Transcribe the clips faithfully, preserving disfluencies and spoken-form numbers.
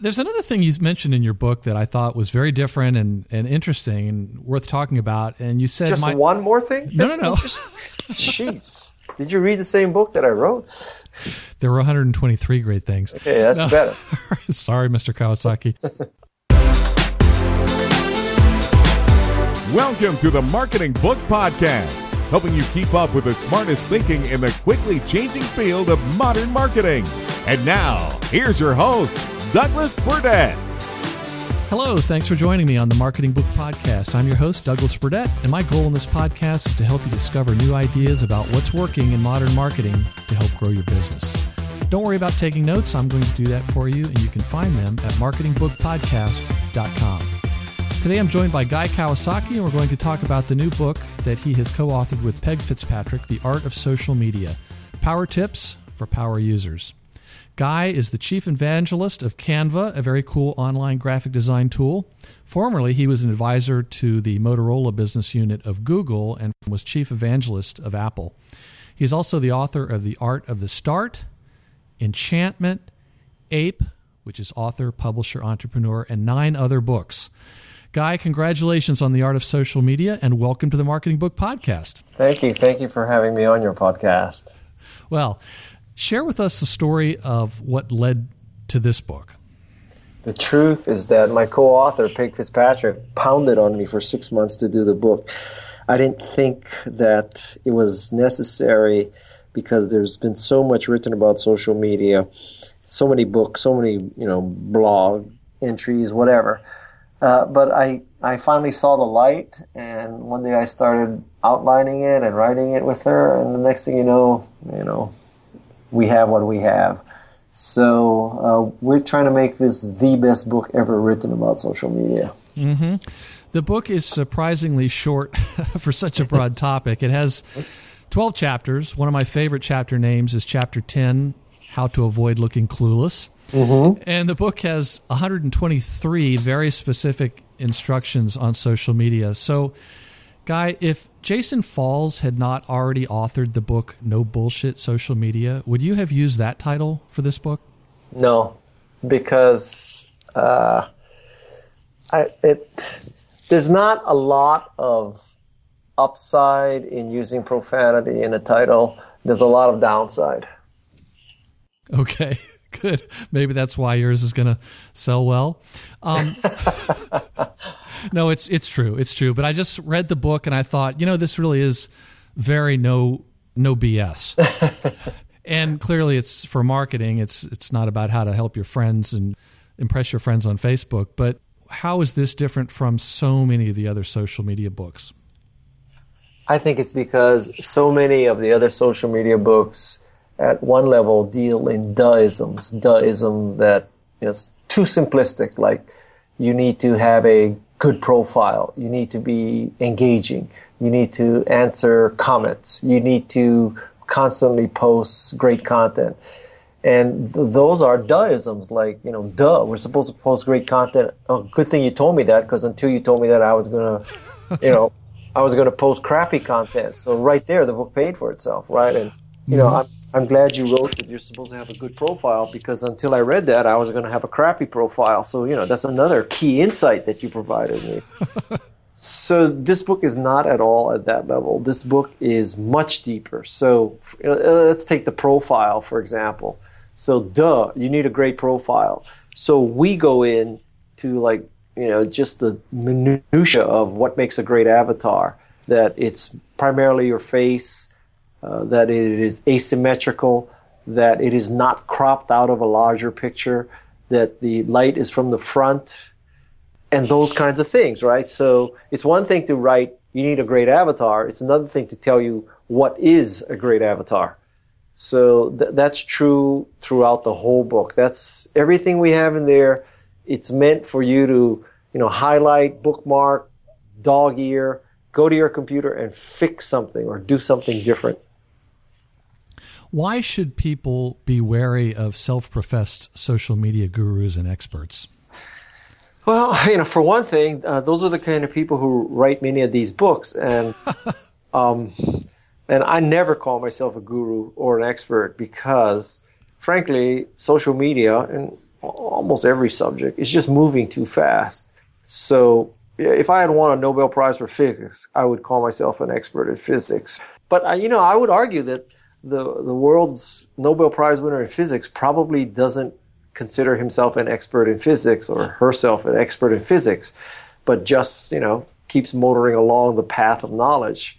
There's another thing you mentioned in your book that I thought was very different and, and interesting and worth talking about. And you said... Just my, one more thing? No, That's no, no. Jeez. Did you read the same book that I wrote? There were one hundred twenty-three great things. Okay, that's no. better. Sorry, Mister Kawasaki. Welcome to the Marketing Book Podcast, helping you keep up with the smartest thinking in the quickly changing field of modern marketing. And now, here's your host, Douglas Burdett. Hello, thanks for joining me on the Marketing Book Podcast. I'm your host, Douglas Burdett, and my goal in this podcast is to help you discover new ideas about what's working in modern marketing to help grow your business. Don't worry about taking notes. I'm going to do that for you, and you can find them at marketing book podcast dot com. Today I'm joined by Guy Kawasaki, and we're going to talk about the new book that he has co-authored with Peg Fitzpatrick, The Art of Social Media, Power Tips for Power Users. Guy is the chief evangelist of Canva, a very cool online graphic design tool. Formerly, he was an advisor to the Motorola business unit of Google and was chief evangelist of Apple. He is also the author of The Art of the Start, Enchantment, Ape, which is author, publisher, entrepreneur, and nine other books. Guy, congratulations on The Art of Social Media, and welcome to the Marketing Book Podcast. Thank you. Thank you for having me on your podcast. Well, share with us the story of what led to this book. The truth is that my co-author, Peg Fitzpatrick, pounded on me for six months to do the book. I didn't think that it was necessary because there's been so much written about social media, so many books, so many, you know, blog entries, whatever. Uh, but I, I finally saw the light, and one day I started outlining it and writing it with her, and the next thing you know, you know, we have what we have. So uh, we're trying to make this the best book ever written about social media. Mm-hmm. The book is surprisingly short for such a broad topic. It has twelve chapters. One of my favorite chapter names is Chapter ten, How to Avoid Looking Clueless. Mm-hmm. And the book has one hundred twenty-three very specific instructions on social media. So, Guy, if Jason Falls had not already authored the book No Bullshit Social Media, would you have used that title for this book? No, because uh, I, it, there's not a lot of upside in using profanity in a title. There's a lot of downside. Okay. Good. Maybe that's why yours is going to sell well. Um, no, it's it's true. It's true. But I just read the book and I thought, you know, this really is very no no B S. And clearly, it's for marketing. It's it's not about how to help your friends and impress your friends on Facebook. But how is this different from so many of the other social media books? I think it's because so many of the other social media books at one level deal in duh-isms, duh-ism that is too simplistic, like you need to have a good profile, you need to be engaging, you need to answer comments, you need to constantly post great content. And th- those are duh-isms, like, you know, duh, we're supposed to post great content. Oh, good thing you told me that, because until you told me that, I was going to, you know, I was going to post crappy content. So right there, the book paid for itself, right? And, you know, I'm I'm glad you wrote that you're supposed to have a good profile, because until I read that, I was going to have a crappy profile. So, you know, that's another key insight that you provided me. So this book is not at all at that level. This book is much deeper. So uh, let's take the profile, for example. So, duh, you need a great profile. So we go in to, like, you know, just the minutia of what makes a great avatar, that it's primarily your face, Uh, that it is asymmetrical, that it is not cropped out of a larger picture, that the light is from the front, and those kinds of things, right? So it's one thing to write, you need a great avatar. It's another thing to tell you what is a great avatar. So th- that's true throughout the whole book. That's everything we have in there. It's meant for you to, you know, highlight, bookmark, dog ear, go to your computer and fix something or do something different. Why should people be wary of self-professed social media gurus and experts? Well, you know, for one thing, uh, those are the kind of people who write many of these books, and um, and I never call myself a guru or an expert because, frankly, social media, and almost every subject is just moving too fast. So if I had won a Nobel Prize for physics, I would call myself an expert in physics. But, I, you know, I would argue that the, the world's Nobel Prize winner in physics probably doesn't consider himself an expert in physics or herself an expert in physics, but just, you know, keeps motoring along the path of knowledge.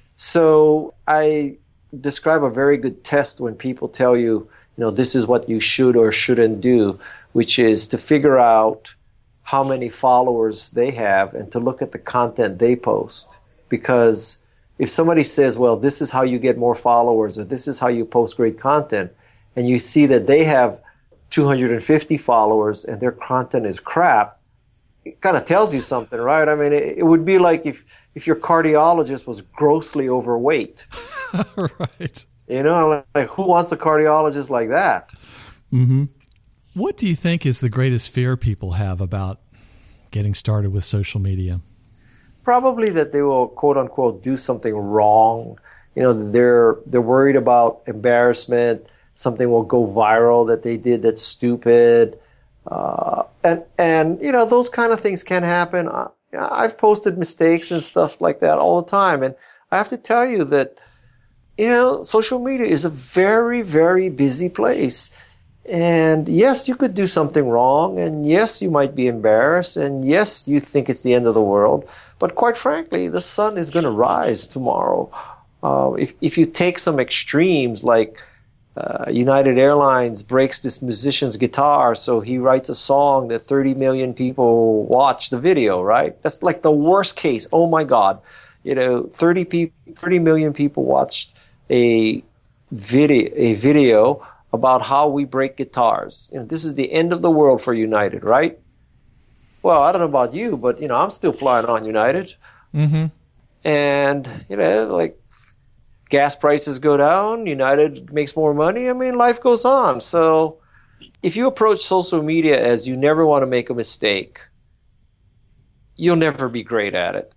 So I describe a very good test when people tell you, you know, this is what you should or shouldn't do, which is to figure out how many followers they have and to look at the content they post. Because if somebody says, well, this is how you get more followers or this is how you post great content, and you see that they have two hundred fifty followers and their content is crap, it kind of tells you something, right? I mean, it, it would be like if, if your cardiologist was grossly overweight. Right. You know, like who wants a cardiologist like that? Mm-hmm. What do you think is the greatest fear people have about getting started with social media? Probably that they will, quote unquote, do something wrong. You know, they're they're worried about embarrassment. Something will go viral that they did that's stupid. Uh, and, and, you know, those kind of things can happen. I, I've posted mistakes and stuff like that all the time. And I have to tell you that, you know, social media is a very, very busy place. And yes, you could do something wrong. And yes, you might be embarrassed. And yes, you think it's the end of the world. But quite frankly, the sun is going to rise tomorrow. Uh, if, if you take some extremes like, Uh, United Airlines breaks this musician's guitar, so he writes a song that thirty million people watch the video, right? That's like the worst case. Oh my God. You know, thirty, pe- thirty million people watched a video, a video about how we break guitars. You know, this is the end of the world for United, right? Well, I don't know about you, but, you know, I'm still flying on United. Mm-hmm. And, you know, like, gas prices go down, United makes more money. I mean, life goes on. So if you approach social media as you never want to make a mistake, you'll never be great at it.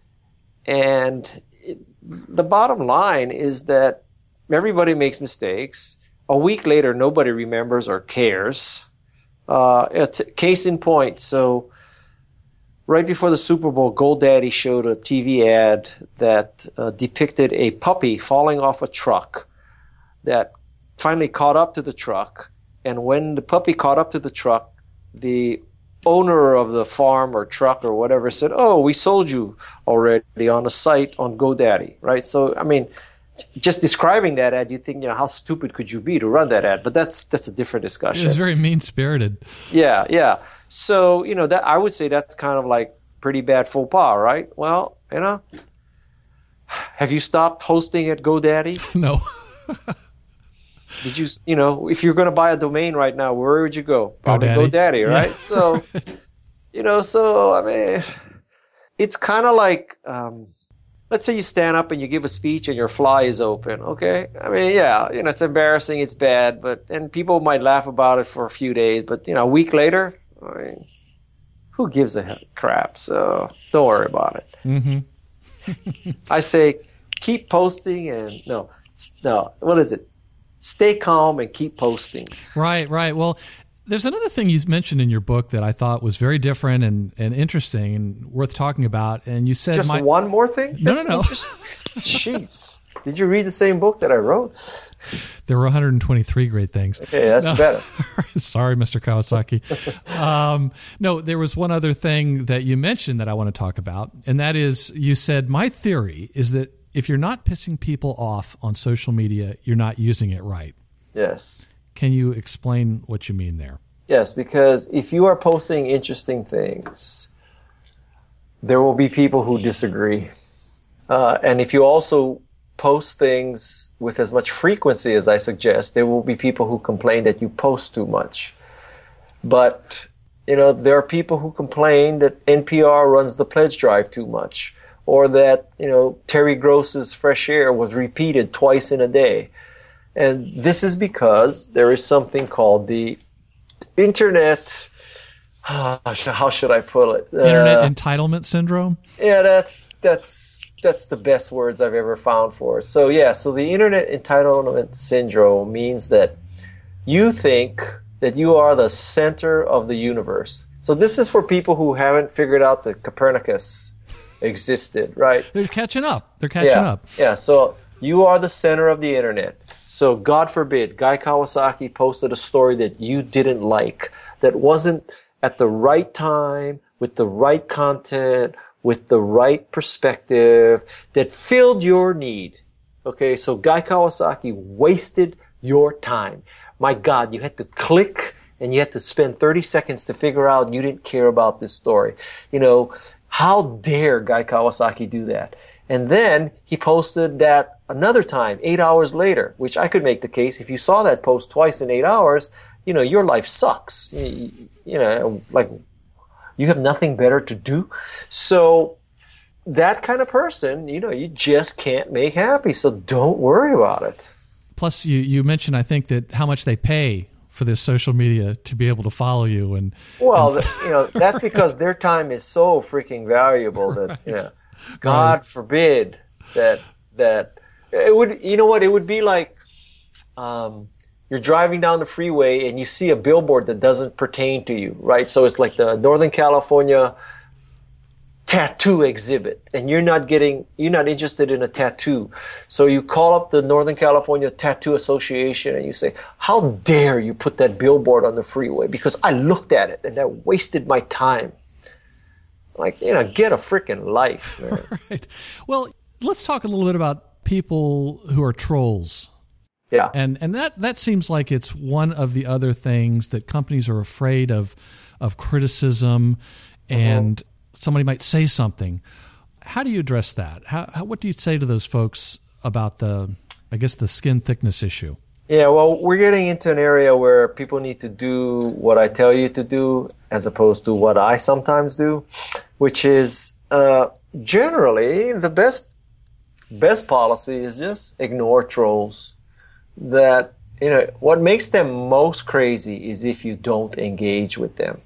And it, the bottom line is that everybody makes mistakes. A week later, nobody remembers or cares. Uh, it's, case in point, so right before the Super Bowl, GoDaddy showed a T V ad that uh, depicted a puppy falling off a truck that finally caught up to the truck. And when the puppy caught up to the truck, the owner of the farm or truck or whatever said, oh, we sold you already on a site on GoDaddy, right? So, I mean, just describing that ad, you think, you know, how stupid could you be to run that ad? But that's that's a different discussion. It's very mean-spirited. Yeah, yeah. So, you know, that I would say that's kind of like pretty bad faux pas, right? Well, you know, have you stopped hosting at GoDaddy? No. Did you, you know, if you're going to buy a domain right now, where would you go? Probably GoDaddy, GoDaddy, right? Yeah. So, you know, so, I mean, it's kind of like, um, let's say you stand up and you give a speech and your fly is open, okay? I mean, yeah, you know, it's embarrassing, it's bad, but, and people might laugh about it for a few days, but, you know, a week later, I mean, who gives a crap? So don't worry about it. Mm-hmm. I say keep posting and, no, no, what is it? Stay calm and keep posting. Right, right. Well, there's another thing you mentioned in your book that I thought was very different and, and interesting and worth talking about. And you said... Just my, one more thing? No, That's no, no. Jeez. Did you read the same book that I wrote? There were one hundred twenty-three great things. Okay, that's no. better. Sorry, Mister Kawasaki. um, no, there was one other thing that you mentioned that I want to talk about, and that is you said, my theory is that if you're not pissing people off on social media, you're not using it right. Yes. Can you explain what you mean there? Yes, because if you are posting interesting things, there will be people who disagree. Uh, and if you also post things with as much frequency as I suggest, there will be people who complain that you post too much. But, you know, there are people who complain that N P R runs the pledge drive too much, or that, you know, Terry Gross's Fresh Air was repeated twice in a day. And this is because there is something called the internet, uh, how should I put it? Uh, Internet entitlement syndrome? Yeah, that's that's that's the best words I've ever found for it. So yeah, so the internet entitlement syndrome means that you think that you are the center of the universe. So this is for people who haven't figured out that Copernicus existed, right? They're catching up. They're catching yeah, up. Yeah, so you are the center of the internet. So God forbid, Guy Kawasaki posted a story that you didn't like, that wasn't at the right time, with the right content, with the right perspective, that filled your need. Okay, so Guy Kawasaki wasted your time. My God, you had to click and you had to spend thirty seconds to figure out you didn't care about this story. You know, how dare Guy Kawasaki do that? And then he posted that another time, eight hours later, which I could make the case. If you saw that post twice in eight hours, you know, your life sucks. You, you know, like you have nothing better to do. So that kind of person, you know, you just can't make happy. So don't worry about it. Plus, you, you mentioned, I think, that how much they pay for this social media to be able to follow you. And well, and you know, that's because their time is so freaking valuable that, right. you know, God right. forbid that that it would. You know what? It would be like um, you're driving down the freeway and you see a billboard that doesn't pertain to you, right? So it's like the Northern California tattoo exhibit, and you're not getting, you're not interested in a tattoo. So you call up the Northern California Tattoo Association and you say, how dare you put that billboard on the freeway, because I looked at it and that wasted my time. Like, you know, get a freaking life, man. Right. Well, let's talk a little bit about people who are trolls. Yeah. And and that, that seems like it's one of the other things that companies are afraid of, of criticism, and mm-hmm. somebody might say something. How do you address that? How, how what do you say to those folks about the, I guess, the skin thickness issue? Yeah, well, we're getting into an area where people need to do what I tell you to do as opposed to what I sometimes do, which is uh, generally the best best policy is just ignore trolls. That, you know, what makes them most crazy is if you don't engage with them.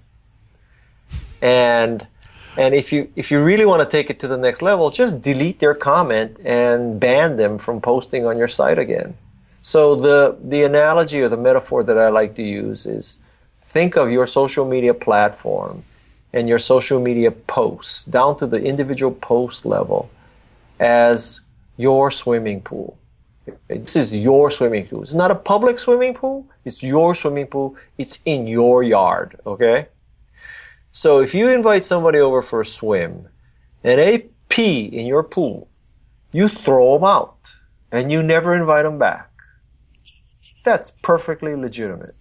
And and if you if you really want to take it to the next level, just delete their comment and ban them from posting on your site again. So the the analogy or the metaphor that I like to use is, think of your social media platform and your social media posts down to the individual post level as your swimming pool. This is your swimming pool. It's not a public swimming pool. It's your swimming pool. It's in your yard, okay? So if you invite somebody over for a swim and they pee in your pool, you throw them out and you never invite them back. That's perfectly legitimate.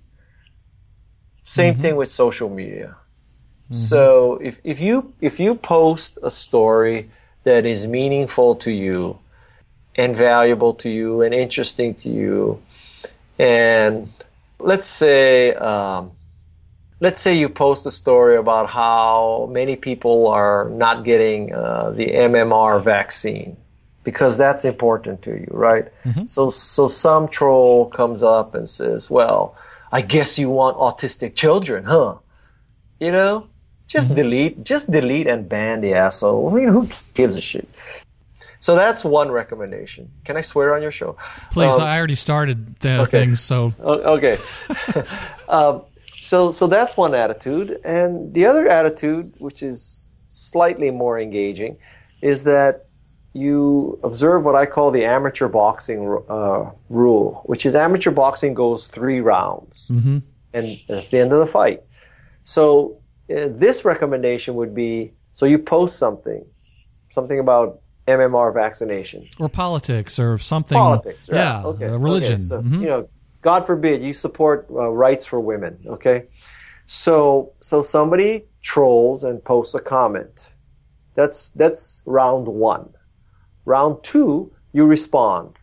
Same mm-hmm. thing with social media. Mm-hmm. So if, if you if you post a story that is meaningful to you and valuable to you and interesting to you, and let's say um, let's say you post a story about how many people are not getting uh, the M M R vaccine, because that's important to you, right? Mm-hmm. So so some troll comes up and says, well, I guess you want autistic children, huh? You know, just mm-hmm. delete, just delete and ban the asshole. I mean, who gives a shit? So that's one recommendation. Can I swear on your show? Please, um, I already started the okay. things, so. Okay. um, so so that's one attitude. And the other attitude, which is slightly more engaging, is that you observe what I call the amateur boxing uh, rule, which is amateur boxing goes three rounds. Mm-hmm. And that's the end of the fight. So uh, this recommendation would be, so you post something, something about M M R vaccination. Or politics or something. Politics, right. Yeah, okay. uh, religion. Okay. So, mm-hmm. you know, God forbid you support uh, rights for women, okay? So so somebody trolls and posts a comment. That's that's round one. Round two, you respond.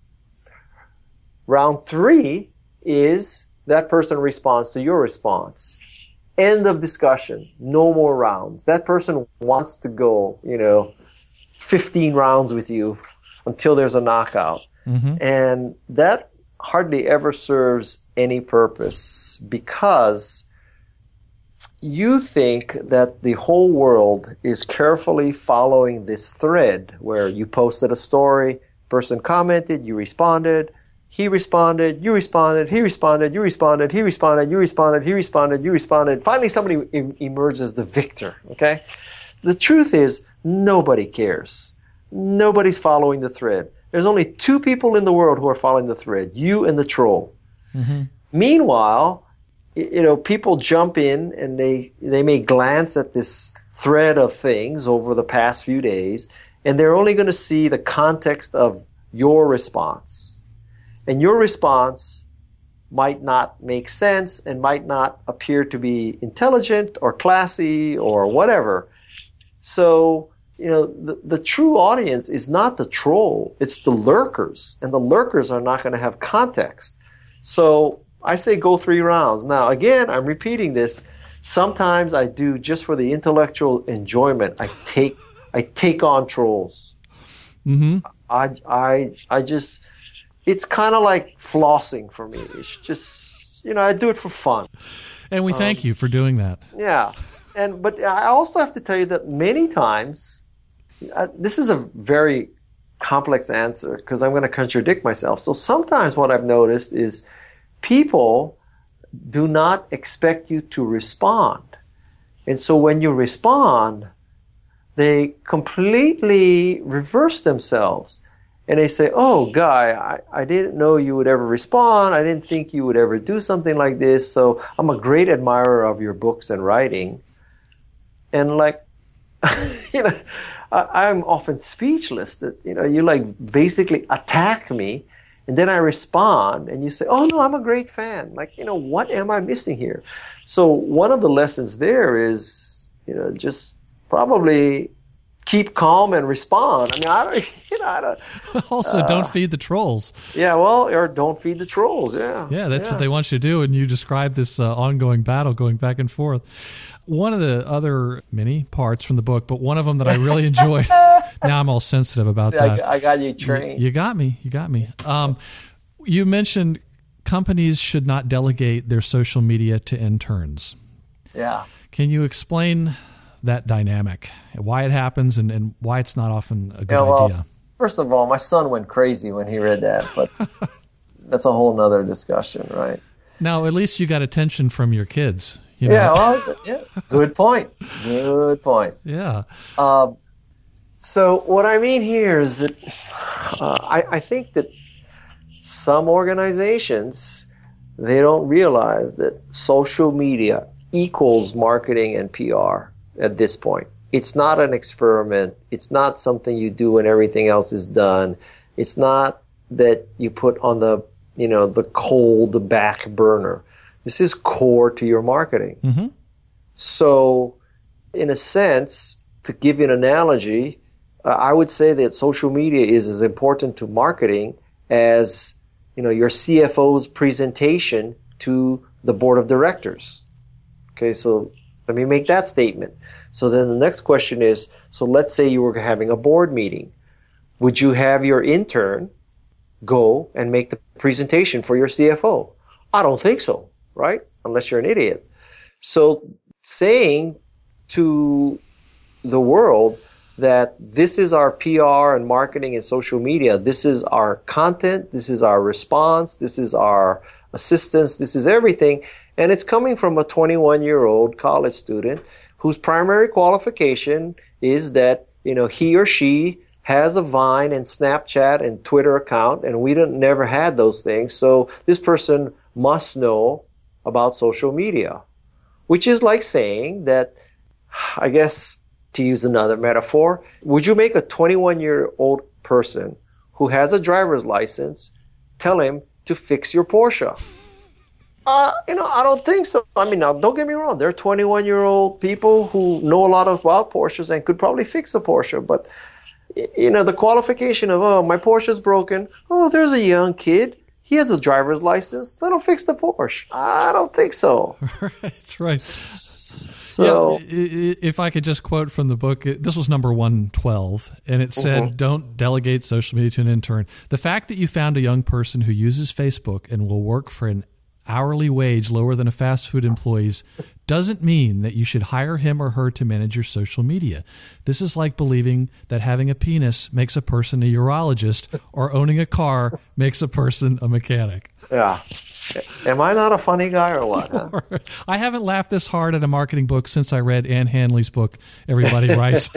Round three is that person responds to your response. End of discussion. No more rounds. That person wants to go, you know, fifteen rounds with you until there's a knockout. Mm-hmm. And that hardly ever serves any purpose, because you think that the whole world is carefully following this thread where you posted a story, person commented, you responded, he responded, you responded, he responded, you responded, he responded, you responded, he responded, you responded. Finally, somebody e- emerges as the victor, okay? The truth is, nobody cares. Nobody's following the thread. There's only two people in the world who are following the thread, you and the troll. Mm-hmm. Meanwhile, you know, people jump in and they, they may glance at this thread of things over the past few days, and they're only going to see the context of your response. And your response might not make sense and might not appear to be intelligent or classy or whatever. So, you know, the, the true audience is not the troll, it's the lurkers. And the lurkers are not going to have context. So I say go three rounds. Now, again, I'm repeating this. Sometimes I do just for the intellectual enjoyment. I take I take on trolls. Mm-hmm. I I I just it's kind of like flossing for me. It's just, you know, I do it for fun. And we thank um, you for doing that. Yeah. And but I also have to tell you that many times uh, this is a very complex answer because I'm going to contradict myself. So sometimes what I've noticed is people do not expect you to respond. And so when you respond, they completely reverse themselves. And they say, oh, Guy, I, I didn't know you would ever respond. I didn't think you would ever do something like this. So I'm a great admirer of your books and writing. And like, you know, I, I'm often speechless that, you know, you like basically attack me. And then I respond and you say, oh, no, I'm a great fan. Like, you know, what am I missing here? So one of the lessons there is, you know, just probably keep calm and respond. I mean, I don't, you know, I don't. Also, uh, don't feed the trolls. Yeah, well, or don't feed the trolls, yeah. Yeah, that's yeah. what they want you to do. And you describe this uh, ongoing battle going back and forth. One of the other many parts from the book, but one of them that I really enjoyed. Now I'm all sensitive about See, that. I, I got you trained. You, you got me. You got me. Um, you mentioned companies should not delegate their social media to interns. Yeah. Can you explain that dynamic, why it happens, and, and why it's not often a good yeah, well, idea? First of all, my son went crazy when he read that, but that's a whole nother discussion, right? Now, at least you got attention from your kids. You know? Yeah, well, yeah. Good point. Good point. Yeah. Uh, so what I mean here is that uh, I, I think that some organizations, they don't realize that social media equals marketing and P R at this point. It's not an experiment. It's not something you do when everything else is done. It's not that you put on the, you know, the cold back burner. This is core to your marketing. Mm-hmm. So, in a sense, to give you an analogy, uh, I would say that social media is as important to marketing as, you know, your C F O's presentation to the board of directors. Okay, so let me make that statement. So then the next question is, so let's say you were having a board meeting. Would you have your intern go and make the presentation for your C F O? I don't think so, right? Unless you're an idiot. So saying to the world that this is our P R and marketing and social media, this is our content, this is our response, this is our assistance, this is everything, and it's coming from a twenty-one-year-old college student whose primary qualification is that, you know, he or she has a Vine and Snapchat and Twitter account, and we don't, never had those things. So this person must know about social media, which is like saying that, I guess, to use another metaphor, would you make a twenty-one-year-old person who has a driver's license tell him to fix your Porsche? Uh, you know, I don't think so. I mean, now, don't get me wrong. There are twenty-one-year-old people who know a lot about Porsches and could probably fix a Porsche. But, you know, the qualification of, oh, my Porsche's broken. Oh, there's a young kid. He has a driver's license. Let him fix the Porsche. I don't think so. That's right. So, yeah, if I could just quote from the book, this was number one twelve, and it said, mm-hmm. Don't delegate social media to an intern. The fact that you found a young person who uses Facebook and will work for an hourly wage lower than a fast food employee's doesn't mean that you should hire him or her to manage your social media. This is like believing that having a penis makes a person a urologist or owning a car makes a person a mechanic. Yeah. Am I not a funny guy or what? Huh? I haven't laughed this hard at a marketing book since I read Ann Handley's book, Everybody Writes.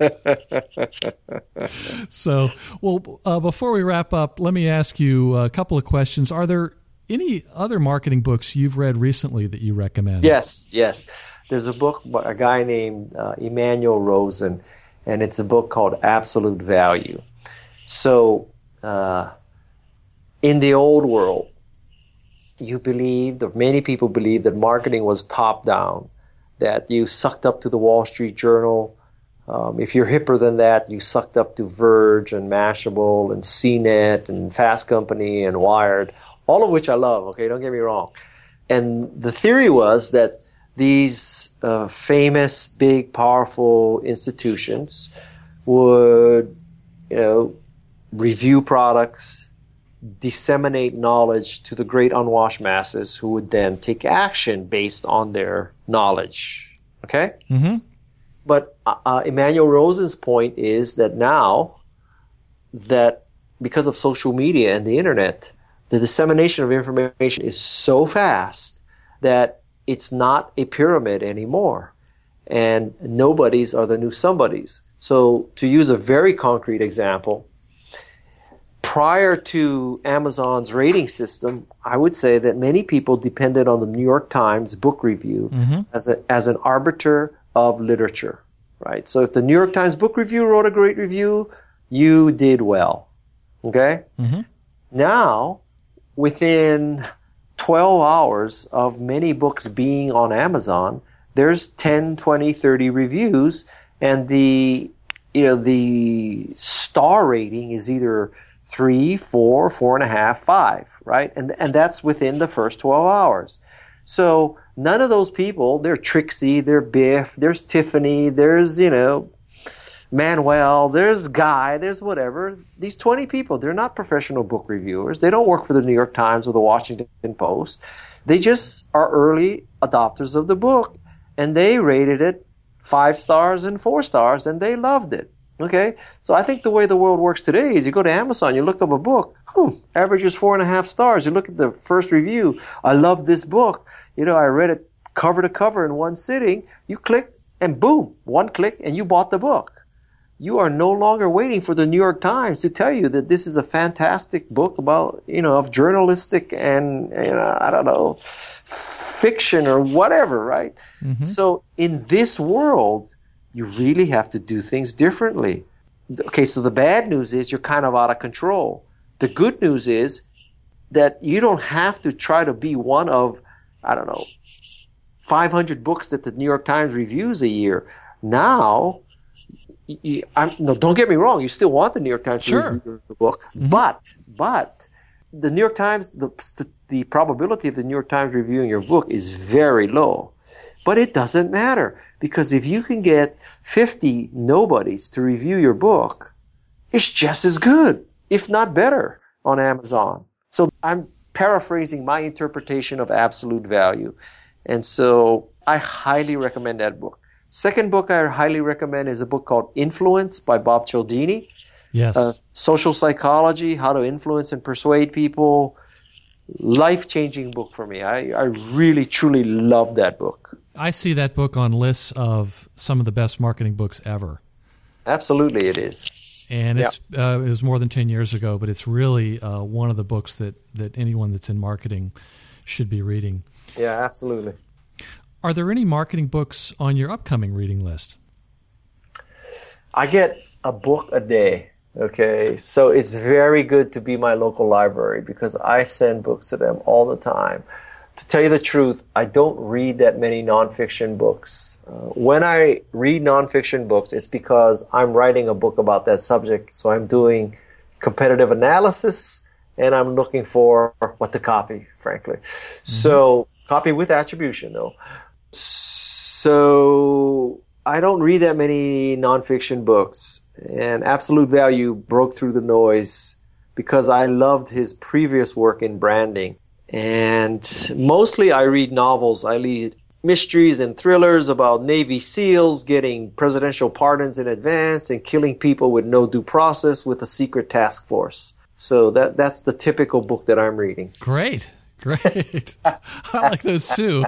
So, well, uh, before we wrap up, let me ask you a couple of questions. Are there any other marketing books you've read recently that you recommend? Yes, yes. There's a book by a guy named uh, Emmanuel Rosen, and it's a book called Absolute Value. So, uh, in the old world, you believed, or many people believed, that marketing was top-down, that you sucked up to the Wall Street Journal. Um, if you're hipper than that, you sucked up to Verge and Mashable and C net and Fast Company and Wired, all of which I love, okay, don't get me wrong. And the theory was that these uh, famous, big, powerful institutions would, you know, review products, disseminate knowledge to the great unwashed masses who would then take action based on their knowledge. Okay? Mm-hmm. But uh, Emmanuel Rosen's point is that now that because of social media and the internet, the dissemination of information is so fast that it's not a pyramid anymore. And nobodies are the new somebodies. So to use a very concrete example, prior to Amazon's rating system, I would say that many people depended on the New York Times book review mm-hmm. as a, as an arbiter of literature, right? So if the New York Times book review wrote a great review, you did well, okay? Mm-hmm. Now, within twelve hours of many books being on Amazon, there's ten, twenty, thirty reviews, and the, you know, the star rating is either three, four, four and a half, five, right? And and that's within the first twelve hours. So none of those people, they're Trixie, they're Biff, there's Tiffany, there's, you know, Manuel, there's Guy, there's whatever. These twenty people, they're not professional book reviewers. They don't work for the New York Times or the Washington Post. They just are early adopters of the book. And they rated it five stars and four stars, and they loved it. Okay? So I think the way the world works today is you go to Amazon, you look up a book, hmm, average is four and a half stars. You look at the first review, I love this book. You know, I read it cover to cover in one sitting. You click, and boom, one click, and you bought the book. You are no longer waiting for the New York Times to tell you that this is a fantastic book about, you know, of journalistic and, you know, I don't know, fiction or whatever, right? Mm-hmm. So in this world, you really have to do things differently. Okay, so the bad news is you're kind of out of control. The good news is that you don't have to try to be one of, I don't know, five hundred books that the New York Times reviews a year. Now, you, I'm, no, don't get me wrong. You still want the New York Times sure. to review the book, mm-hmm. but but the New York Times, the the probability of the New York Times reviewing your book is very low. But it doesn't matter, because if you can get fifty nobodies to review your book, it's just as good, if not better, on Amazon. So I'm paraphrasing my interpretation of absolute value. And so I highly recommend that book. Second book I highly recommend is a book called Influence by Bob Cialdini. Yes. Uh, social psychology, how to influence and persuade people. Life-changing book for me. I, I really, truly love that book. I see that book on lists of some of the best marketing books ever. Absolutely it is. And it's yeah. uh, it was more than ten years ago, but it's really uh, one of the books that, that anyone that's in marketing should be reading. Yeah, absolutely. Are there any marketing books on your upcoming reading list? I get a book a day, okay? So it's very good to be my local library because I send books to them all the time. To tell you the truth, I don't read that many nonfiction books. Uh, when I read nonfiction books, it's because I'm writing a book about that subject. So I'm doing competitive analysis, and I'm looking for what to copy, frankly. Mm-hmm. So copy with attribution, though. So I don't read that many nonfiction books. And Absolute Value broke through the noise because I loved his previous work in branding. And mostly I read novels. I read, mysteries and thrillers about Navy SEALs getting presidential pardons in advance and killing people with no due process with a secret task force. So that that's the typical book that I'm reading. Great. Great. I like those too.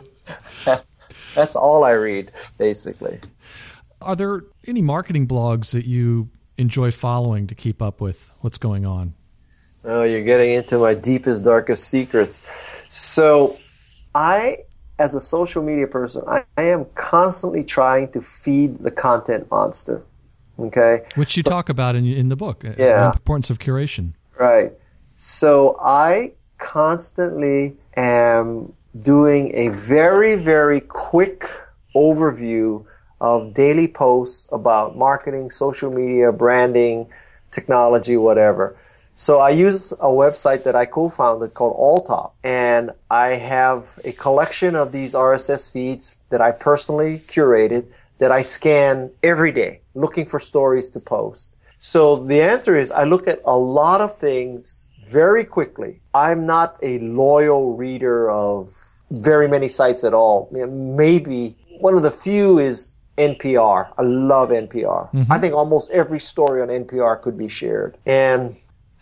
That's all I read, basically. Are there any marketing blogs that you enjoy following to keep up with what's going on? Oh, you're getting into my deepest, darkest secrets. So I, as a social media person, I, I am constantly trying to feed the content monster. Okay? Which you so, talk about in, in the book, yeah. The importance of curation. Right. So I constantly am doing a very, very quick overview of daily posts about marketing, social media, branding, technology, whatever. So I use a website that I co-founded called Alltop, and I have a collection of these R S S feeds that I personally curated that I scan every day, looking for stories to post. So the answer is I look at a lot of things very quickly. I'm not a loyal reader of very many sites at all. Maybe one of the few is N P R. I love N P R. Mm-hmm. I think almost every story on N P R could be shared. And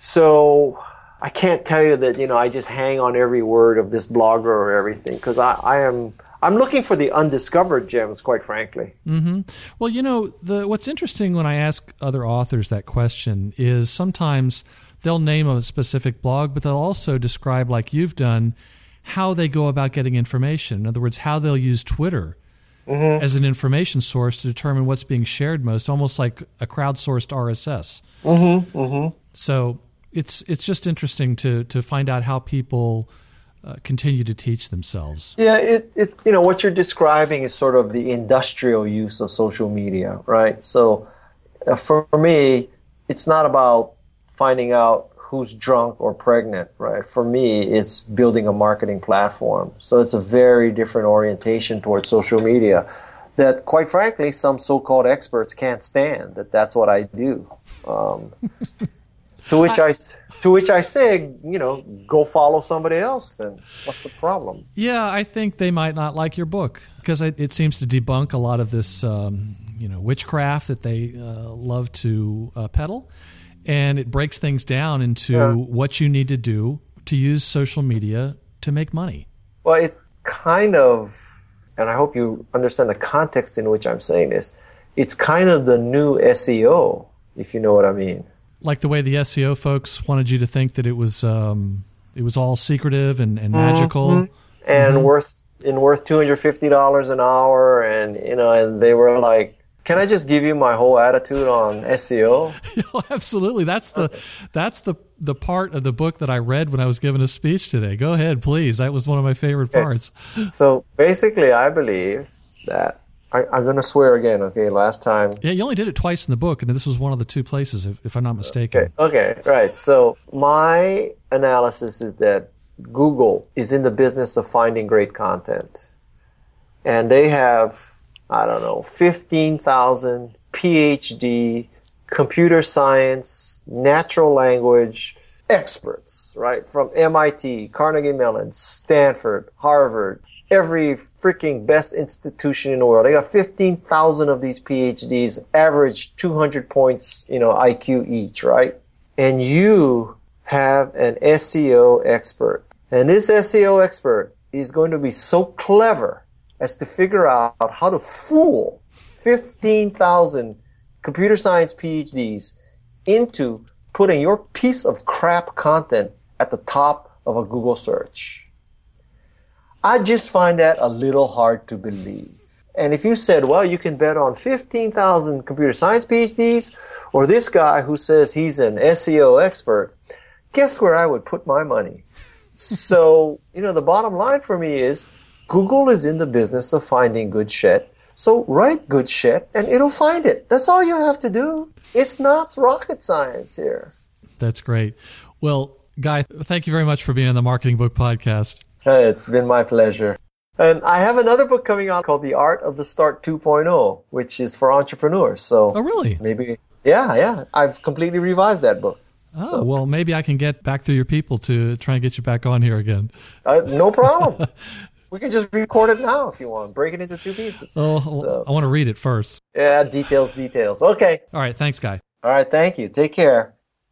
so I can't tell you that, you know, I just hang on every word of this blogger or everything, because I, I am I'm looking for the undiscovered gems, quite frankly. Mm-hmm. Well, you know, the what's interesting when I ask other authors that question is sometimes they'll name a specific blog, but they'll also describe, like you've done, how they go about getting information. In other words, how they'll use Twitter mm-hmm. as an information source to determine what's being shared most, almost like a crowdsourced R S S. Mm-hmm. Mm-hmm. So it's it's just interesting to to find out how people uh, continue to teach themselves. Yeah, it, it you know, what you're describing is sort of the industrial use of social media, right? So uh, for me, it's not about finding out who's drunk or pregnant, right? For me, it's building a marketing platform. So it's a very different orientation towards social media that, quite frankly, some so-called experts can't stand, that that's what I do. Um, to which I, to which I say, you know, go follow somebody else, then what's the problem? Yeah, I think they might not like your book because it, it seems to debunk a lot of this, um, you know, witchcraft that they uh, love to uh, peddle. And it breaks things down into yeah. what you need to do to use social media to make money. Well, it's kind of, and I hope you understand the context in which I'm saying this, it's kind of the new S E O, if you know what I mean. Like the way the S E O folks wanted you to think that it was um, it was all secretive and, and magical. Mm-hmm. And mm-hmm. worth and worth two hundred fifty dollars an hour, and you know, and they were like, can I just give you my whole attitude on S E O? Oh, absolutely. That's the that's the, the part of the book that I read when I was giving a speech today. Go ahead, please. That was one of my favorite parts. Yes. So basically, I believe that I, I'm going to swear again. Okay, last time. Yeah, you only did it twice in the book, and this was one of the two places, if, if I'm not mistaken. Okay. Okay. Right. So my analysis is that Google is in the business of finding great content, and they have, I don't know, fifteen thousand P H D, computer science, natural language experts, right? From M I T, Carnegie Mellon, Stanford, Harvard, every freaking best institution in the world. They got fifteen thousand of these P H Ds, average two hundred points, you know, I Q each, right? And you have an S E O expert. And this S E O expert is going to be so clever as to figure out how to fool fifteen thousand computer science P H Ds into putting your piece of crap content at the top of a Google search. I just find that a little hard to believe. And if you said, well, you can bet on fifteen thousand computer science P H Ds or this guy who says he's an S E O expert, guess where I would put my money? So, you know, the bottom line for me is Google is in the business of finding good shit. So write good shit and it'll find it. That's all you have to do. It's not rocket science here. That's great. Well, Guy, thank you very much for being on the Marketing Book Podcast. Hey, it's been my pleasure. And I have another book coming out called The Art of the Start two point oh, which is for entrepreneurs. So oh, really? Maybe, yeah, yeah. I've completely revised that book. Oh, so. Well, maybe I can get back through your people to try and get you back on here again. Uh, no problem. We can just record it now if you want. Break it into two pieces. Oh, so, I want to read it first. Yeah, details, details. Okay. All right. Thanks, Guy. All right. Thank you. Take care.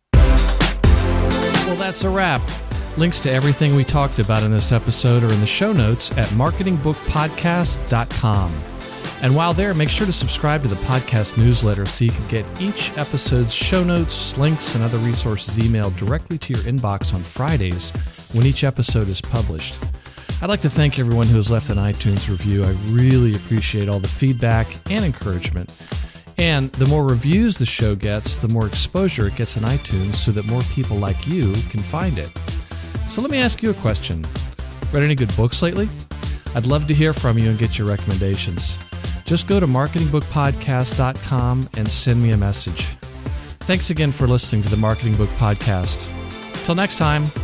Well, that's a wrap. Links to everything we talked about in this episode are in the show notes at marketing book podcast dot com. And while there, make sure to subscribe to the podcast newsletter so you can get each episode's show notes, links, and other resources emailed directly to your inbox on Fridays when each episode is published. I'd like to thank everyone who has left an iTunes review. I really appreciate all the feedback and encouragement. And the more reviews the show gets, the more exposure it gets in iTunes so that more people like you can find it. So let me ask you a question. Read any good books lately? I'd love to hear from you and get your recommendations. Just go to marketing book podcast dot com and send me a message. Thanks again for listening to the Marketing Book Podcast. Till next time.